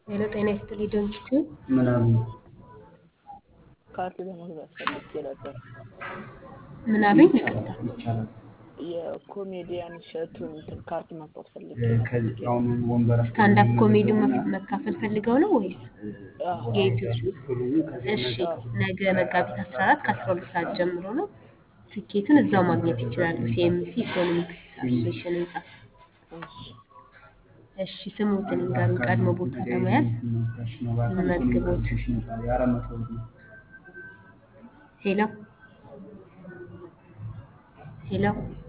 ሄሎ ጤና ይስጥልኝ ዶንኪቲዩብ ምናምን ካርድ ለመግዛት ፈልጌ ነበር። ምን አሉኝ? ይቻላል ይቅርታ። ይቻላል። የኮሜዲያን እሸቱን እንትን ካርድ መግዛት ፈልጌ ነበር። ከዚህ አሁን ወንበራቸው ስታንዳፕ ኮሜዲውን የሚመዘገቡና መካፈል ፈልገው ነው ወይስ የዩቲዩብ? እሺ ነገ መጋቢት 14 ከ12 ሰዓት ጀምሮ ነው። ትኬቱን እዛው ማግኘት ይችላሉ። ሲኤምሲ ኢኮኖሚክስ አሶሴሽን ህንጻ። እሺ ስሙትን ይንገሩን ቀድሞ ቦታ ለመያዝ መዝግቦት። ሄሎ ሄሎ